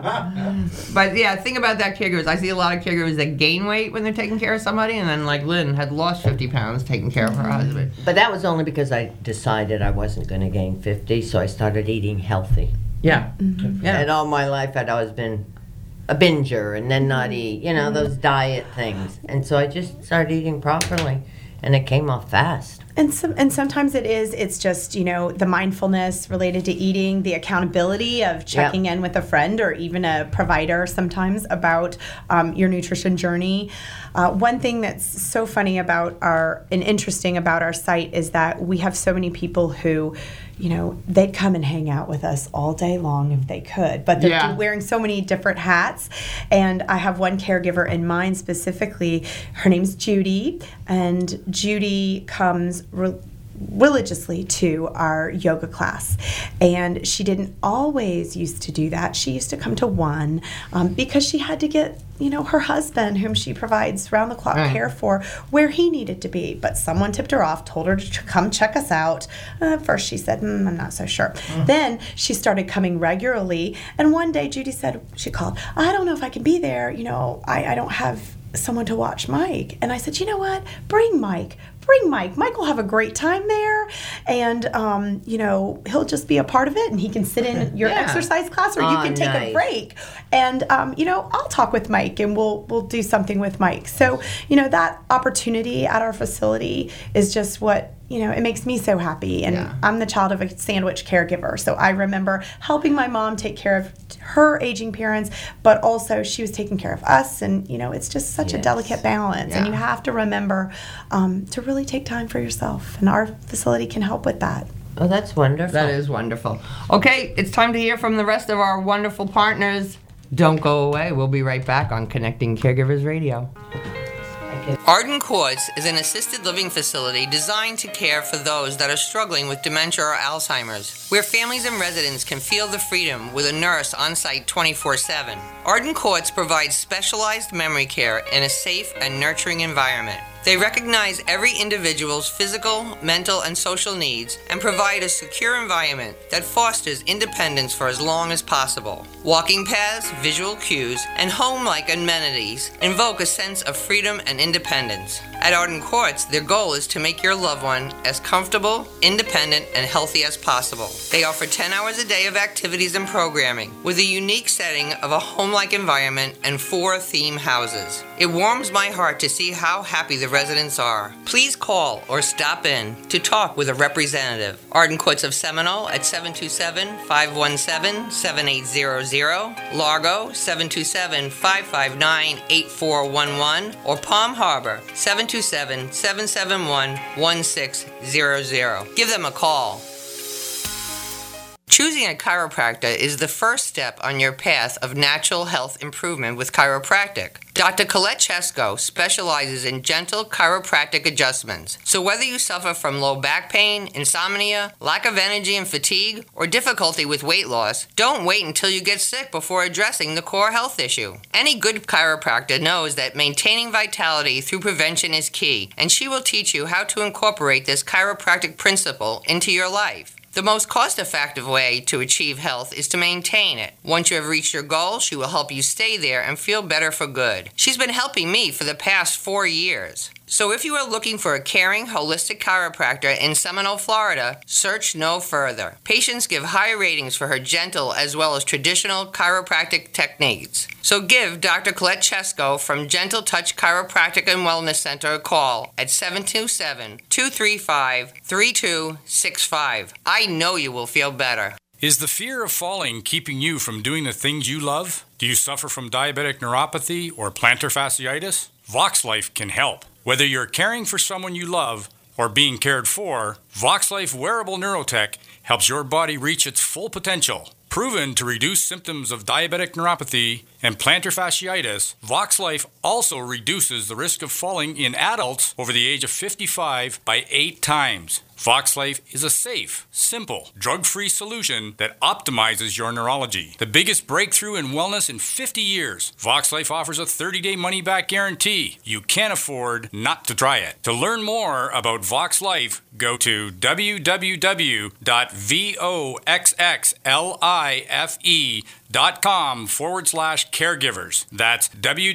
But yeah, think about that caregivers. I see a lot of caregivers that gain weight when they're taking care of somebody, and then like Lynn had lost fifty pounds taking care of her husband. But that was only because I decided I wasn't going to gain fifty, so I started eating healthy. Yeah. Mm-hmm. Yeah. And all my life I'd always been a binger and then not eat, you know, those diet things. And so I just started eating properly, and it came off fast. And some, and sometimes it is, it's just, you know, the mindfulness related to eating, the accountability of checking yep. in with a friend or even a provider sometimes about um, your nutrition journey. Uh, one thing that's so funny about our, and interesting about our site is that we have so many people who, you know, they'd come and hang out with us all day long if they could, but they're yeah. wearing so many different hats. And I have one caregiver in mind specifically. Her name's Judy, and Judy comes re- religiously to our yoga class, and she didn't always used to do that. She used to come to one um, because she had to get, you know, her husband, whom she provides round the clock right. care for, where he needed to be. But someone tipped her off, told her to come check us out. Uh, at first she said, mm, I'm not so sure. Mm. Then she started coming regularly, and one day Judy said, she called, I don't know if I can be there. You know, I, I don't have someone to watch Mike. And I said, you know what? Bring Mike. Bring Mike. Mike will have a great time there, and um, you know, he'll just be a part of it, and he can sit in your yeah. exercise class, or oh, you can take nice. a break. And um, you know, I'll talk with Mike, and we'll we'll do something with Mike. So you know, that opportunity at our facility is just what. You know, it makes me so happy. And yeah. I'm the child of a sandwich caregiver. So I remember helping my mom take care of her aging parents, but also she was taking care of us. And, you know, it's just such yes. a delicate balance. Yeah. And you have to remember um, to really take time for yourself. And our facility can help with that. Oh, that's wonderful. That is wonderful. Okay, it's time to hear from the rest of our wonderful partners. Don't go away. We'll be right back on Connecting Caregivers Radio. Arden Courts is an assisted living facility designed to care for those that are struggling with dementia or Alzheimer's, where families and residents can feel the freedom with a nurse on site twenty-four seven. Arden Courts provides specialized memory care in a safe and nurturing environment. They recognize every individual's physical, mental, and social needs and provide a secure environment that fosters independence for as long as possible. Walking paths, visual cues, and home-like amenities invoke a sense of freedom and independence. At Arden Courts, their goal is to make your loved one as comfortable, independent, and healthy as possible. They offer ten hours a day of activities and programming, with a unique setting of a home-like environment and four theme houses. It warms my heart to see how happy the residents are. Please call or stop in to talk with a representative. Arden Courts of Seminole at seven two seven, five one seven, seven eight zero zero, Largo seven two seven, five five nine, eight four one one, or Palm Harbor seven two seven, seven seven one, one six zero zero. Give them a call. Choosing a chiropractor is the first step on your path of natural health improvement with chiropractic. Doctor Colette Chesko specializes in gentle chiropractic adjustments. So whether you suffer from low back pain, insomnia, lack of energy and fatigue, or difficulty with weight loss, don't wait until you get sick before addressing the core health issue. Any good chiropractor knows that maintaining vitality through prevention is key, and she will teach you how to incorporate this chiropractic principle into your life. The most cost-effective way to achieve health is to maintain it. Once you have reached your goal, she will help you stay there and feel better for good. She's been helping me for the past four years. So if you are looking for a caring, holistic chiropractor in Seminole, Florida, search no further. Patients give high ratings for her gentle as well as traditional chiropractic techniques. So give Doctor Colette Chesko from Gentle Touch Chiropractic and Wellness Center a call at seven two seven, two three five, three two six five. I know you will feel better. Is the fear of falling keeping you from doing the things you love? Do you suffer from diabetic neuropathy or plantar fasciitis? VoxLife can help. Whether you're caring for someone you love or being cared for, VoxLife Wearable Neurotech helps your body reach its full potential. Proven to reduce symptoms of diabetic neuropathy and plantar fasciitis, VoxLife also reduces the risk of falling in adults over the age of fifty-five by eight times. Vox Life is a safe, simple, drug-free solution that optimizes your neurology. The biggest breakthrough in wellness in fifty years. Vox Life offers a thirty-day money-back guarantee. You can't afford not to try it. To learn more about Vox Life, go to www.voxxlife.com forward slash caregivers. That's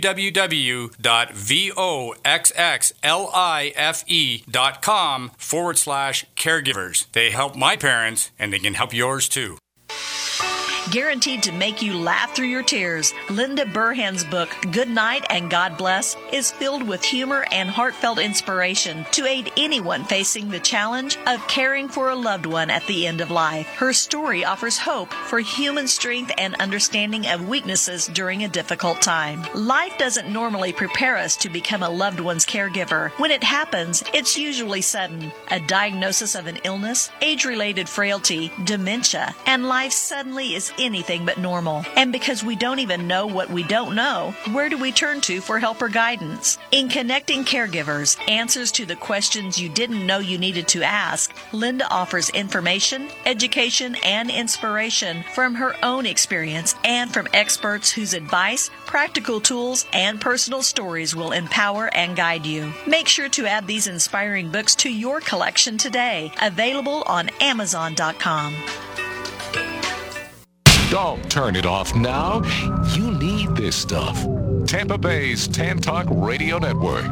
www.voxxlife.com forward slash caregivers. They help my parents, and they can help yours too. Guaranteed to make you laugh through your tears, Linda Burhan's book, Good Night and God Bless, is filled with humor and heartfelt inspiration to aid anyone facing the challenge of caring for a loved one at the end of life. Her story offers hope for human strength and understanding of weaknesses during a difficult time. Life doesn't normally prepare us to become a loved one's caregiver. When it happens, it's usually sudden. A diagnosis of an illness, age-related frailty, dementia, and life suddenly is anything but normal. And because we don't even know what we don't know, where do we turn to for help or guidance? In Connecting Caregivers, Answers to the Questions You Didn't Know You Needed to Ask, Linda offers information, education, and inspiration from her own experience and from experts whose advice, practical tools, and personal stories will empower and guide you. Make sure to add these inspiring books to your collection today. Available on Amazon dot com. Don't turn it off now. You need this stuff. Tampa Bay's Tan Talk Radio Network.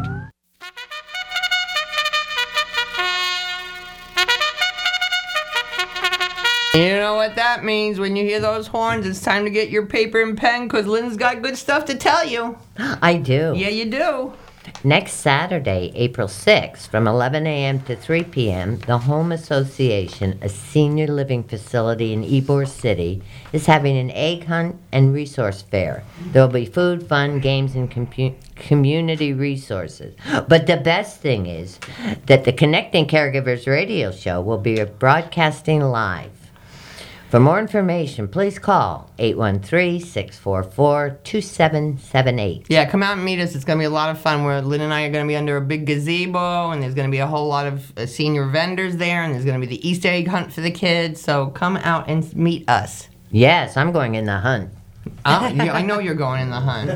You know what that means when you hear those horns? It's time to get your paper and pen because Lynn's got good stuff to tell you. I do. Yeah, you do. Next Saturday, April sixth, from eleven a.m. to three p.m., the Home Association, a senior living facility in Ybor City, is having an egg hunt and resource fair. There will be food, fun, games, and compu- community resources. But the best thing is that the Connecting Caregivers radio show will be broadcasting live. For more information, please call eight one three, six four four, two seven seven eight. Yeah, come out and meet us. It's going to be a lot of fun. Where Lynn and I are going to be under a big gazebo, and there's going to be a whole lot of uh, senior vendors there, and there's going to be the Easter egg hunt for the kids. So come out and meet us. Yes, I'm going in the hunt. Uh, yeah, I know you're going in the hunt.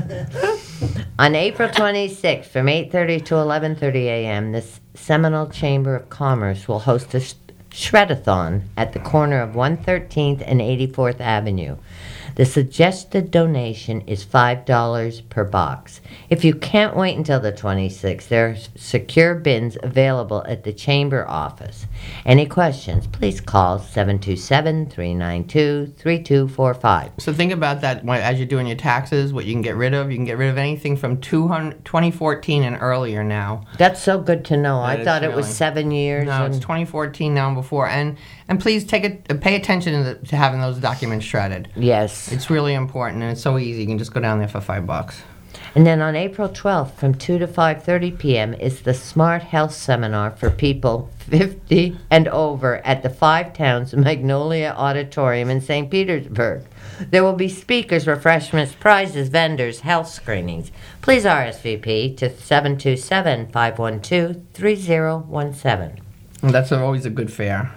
On April twenty-sixth, from eight thirty to eleven thirty a.m., the Seminole Chamber of Commerce will host a Shredathon at the corner of one thirteenth and eighty-fourth Avenue. The suggested donation is five dollars per box. If you can't wait until the twenty-sixth, there are secure bins available at the Chamber office. Any questions, please call seven two seven, three nine two, three two four five. So think about that when, as you're doing your taxes, what you can get rid of. You can get rid of anything from twenty fourteen and earlier now. That's so good to know. That I thought it really. was seven years. No, and it's twenty fourteen now and before. And and please take it, pay attention to, the, to having those documents shredded. Yes. It's really important, and it's so easy. You can just go down there for five bucks. And then on April twelfth, from two to five thirty p.m., is the Smart Health Seminar for people fifty and over at the Five Towns Magnolia Auditorium in Saint Petersburg. There will be speakers, refreshments, prizes, vendors, health screenings. Please R S V P to seven two seven, five one two, three zero one seven. And that's always a good fair.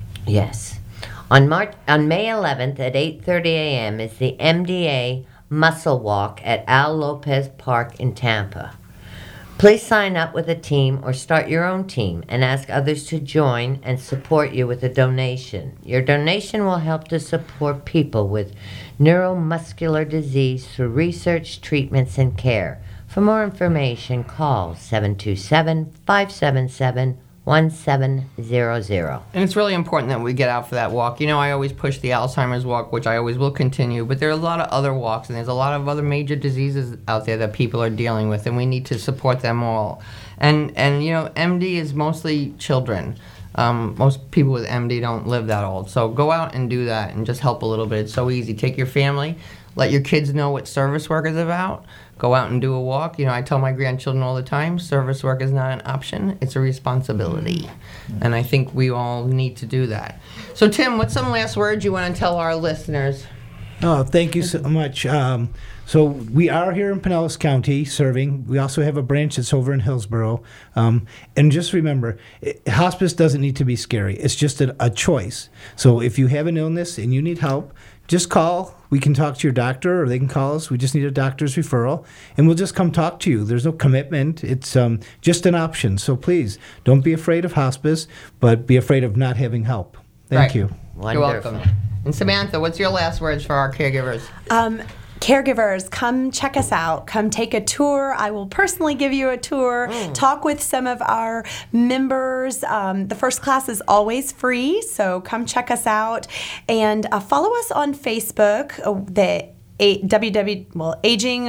Yes. On March, on May eleventh at eight thirty a.m. is the M D A Muscle Walk at Al Lopez Park in Tampa. Please sign up with a team or start your own team and ask others to join and support you with a donation. Your donation will help to support people with neuromuscular disease through research, treatments, and care. For more information, call seven two seven, five seven seven, one seven zero zero. And it's really important that we get out for that walk. You know, I always push the Alzheimer's walk, which I always will continue, but there are a lot of other walks, and there's a lot of other major diseases out there that people are dealing with, and we need to support them all. And, and you know, M D is mostly children. Um, most people with M D don't live that old. So go out and do that and just help a little bit. It's so easy. Take your family. Let your kids know what service work is about. Go out and do a walk. You know, I tell my grandchildren all the time, service work is not an option, it's a responsibility. Mm-hmm. And I think we all need to do that. So, Tim, what's some last words you want to tell our listeners? Oh, thank you so much. Um, so we are here in Pinellas County serving. We also have a branch that's over in Hillsborough. Um, and just remember, it, hospice doesn't need to be scary. It's just a, a choice. So if you have an illness and you need help, just call. We can talk to your doctor, or they can call us. We just need a doctor's referral, and we'll just come talk to you. There's no commitment. It's um, just an option. So please, don't be afraid of hospice, but be afraid of not having help. Thank Right. you. You're welcome. And Samantha, what's your last words for our caregivers? Um, caregivers, come check us out. Come take a tour. I will personally give you a tour. Mm. Talk with some of our members. Um, the first class is always free, so come check us out. And uh, follow us on Facebook, uh, the a- www, well, aging,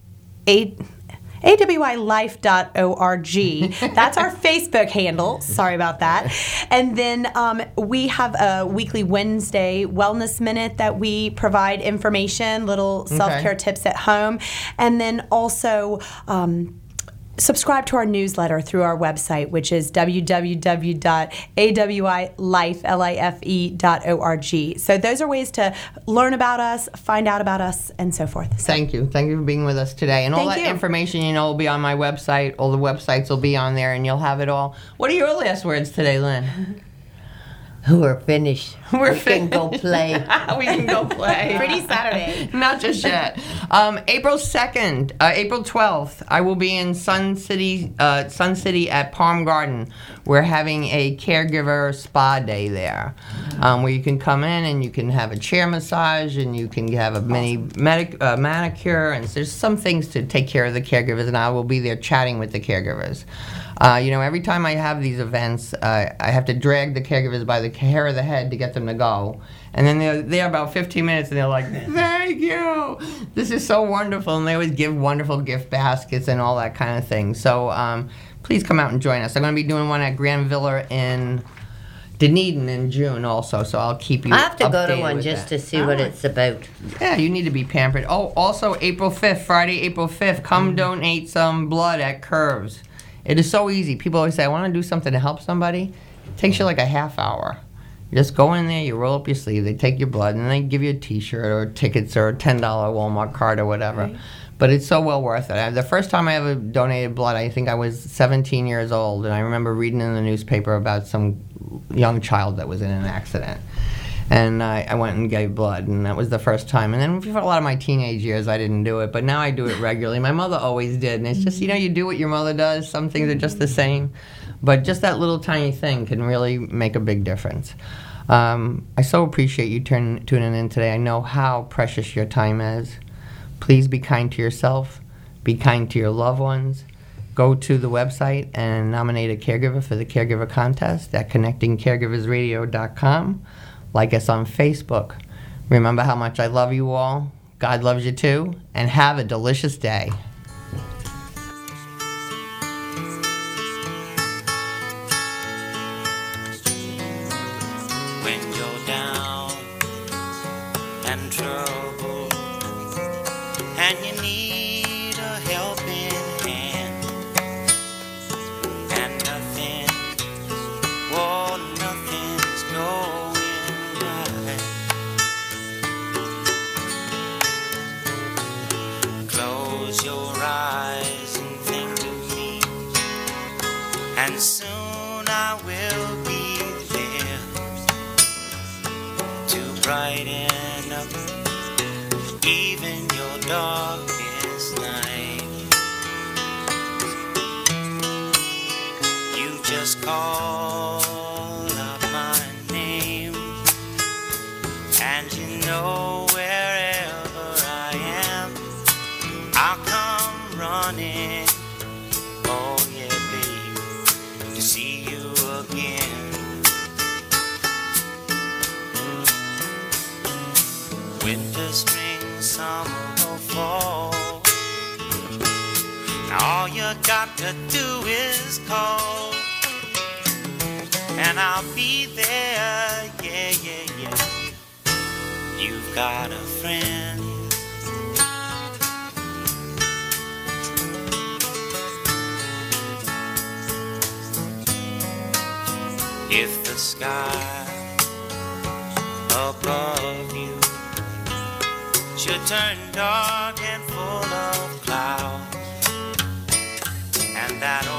a- A W I life dot org. That's our Facebook handle. Sorry about that. And then um, we have a weekly Wednesday Wellness Minute that we provide information, little self-care Okay. tips at home. And then also um, subscribe to our newsletter through our website, which is w w w dot a w i life dot org. So those are ways to learn about us, find out about us, and so forth. So, Thank you. Thank you for being with us today. And all Thank that you. information, you know, will be on my website. All the websites will be on there, and you'll have it all. What are your last words today, Lynn? We're finished. We're we can go play. we can go play. Pretty Saturday. Not just yet. Um, April second, uh, April twelfth, I will be in Sun City, uh, Sun City at Palm Garden. We're having a caregiver spa day there, um, where you can come in and you can have a chair massage and you can have a mini medic, uh, manicure, and there's some things to take care of the caregivers, and I will be there chatting with the caregivers. Uh, you know, every time I have these events, uh, I have to drag the caregivers by the hair of the head to get them to go. And then they're there about fifteen minutes, and they're like, thank you. This is so wonderful. And they always give wonderful gift baskets and all that kind of thing. So um, please come out and join us. I'm going to be doing one at Grand Villa in Dunedin in June also, so I'll keep you I have to go to updated one with just that. to see what it's about. Yeah, you need to be pampered. Oh, also April fifth, Friday, April fifth, come donate some blood at Curves. It is so easy. People always say, I want to do something to help somebody. It takes you like a half hour. You just go in there, you roll up your sleeve, they take your blood, and they give you a T-shirt or tickets or a ten dollar Walmart card or whatever. Right. But it's so well worth it. The first time I ever donated blood, I think I was seventeen years old, and I remember reading in the newspaper about some young child that was in an accident. And I, I went and gave blood, and that was the first time. And then for a lot of my teenage years, I didn't do it, but now I do it regularly. My mother always did, and it's just, you know, you do what your mother does. Some things are just the same, but just that little tiny thing can really make a big difference. Um, I so appreciate you turn, tuning in today. I know how precious your time is. Please be kind to yourself. Be kind to your loved ones. Go to the website and nominate a caregiver for the caregiver contest at connecting caregivers radio dot com. Like us on Facebook. Remember how much I love you all. God loves you too. And have a delicious day. When you're down and troubled and you need a helping hand and nothing, oh, nothing's going right. Close your eyes and think of me, and soon I will be to brighten up even your darkest night. You just call out my name, and you know wherever I am, I'll come running. Oh yeah, babe, to see you again. Winter, spring, summer, or fall, all you got to do is call, and I'll be there, yeah, yeah, yeah. You've got a friend. If the sky above you future turned dark and full of clouds, and that